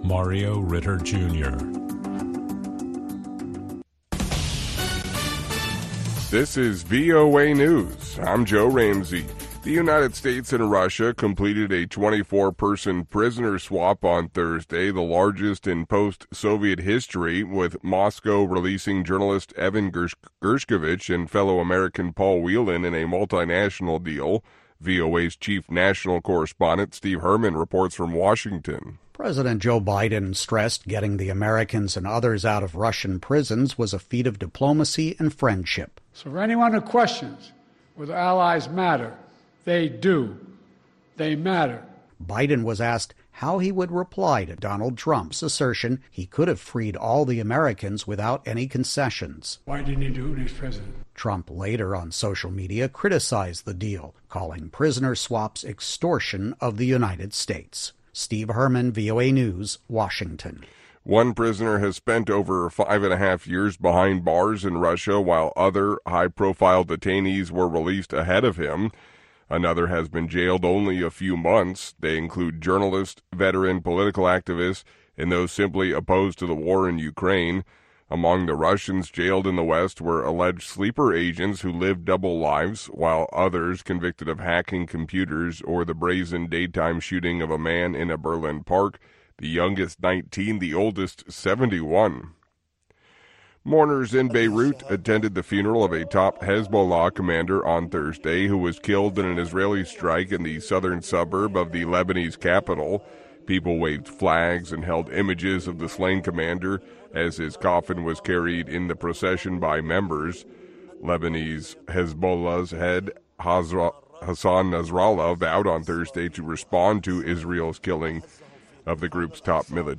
Mario Ritter Jr. This is VOA News. I'm Joe Ramsey. The United States and Russia completed a 24-person prisoner swap on Thursday, the largest in post-Soviet history, with Moscow releasing journalist Evan Gershkovich and fellow American Paul Whelan in a multinational deal. VOA's chief national correspondent Steve Herman reports from Washington. President Joe Biden stressed getting the Americans and others out of Russian prisons was a feat of diplomacy and friendship. So for anyone who questions whether allies matter, they do. They matter. Biden was asked how he would reply to Donald Trump's assertion he could have freed all the Americans without any concessions. Why didn't he do it when he was president? Trump later on social media criticized the deal, calling prisoner swaps extortion of the United States. Steve Herman, VOA News, Washington. One prisoner has spent over 5.5 years behind bars in Russia, while other high-profile detainees were released ahead of him. Another has been jailed only a few months. They include journalists, veteran political activists, and those simply opposed to the war in Ukraine. Among the Russians jailed in the West were alleged sleeper agents who lived double lives, while others convicted of hacking computers or the brazen daytime shooting of a man in a Berlin park, the youngest 19, the oldest 71. Mourners in Beirut attended the funeral of a top Hezbollah commander on Thursday who was killed in an Israeli strike in the southern suburb of the Lebanese capital. People waved flags and held images of the slain commander as his coffin was carried in the procession by members. Lebanese Hezbollah's head, Hassan Nasrallah, vowed on Thursday to respond to Israel's killing of the group's top military